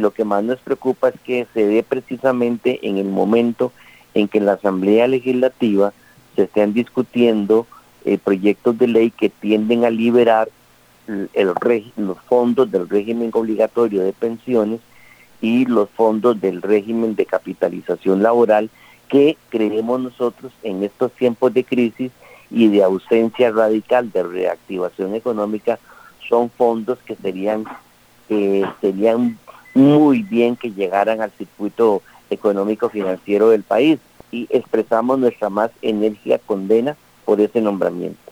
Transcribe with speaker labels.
Speaker 1: lo que más nos preocupa es que se dé precisamente en el momento en que en la Asamblea Legislativa se estén discutiendo proyectos de ley que tienden a liberar los fondos del régimen obligatorio de pensiones y los fondos del régimen de capitalización laboral, que creemos nosotros en estos tiempos de crisis y de ausencia radical de reactivación económica, son fondos que serían muy bien que llegaran al circuito económico financiero del país, y expresamos nuestra más enérgica condena por ese nombramiento.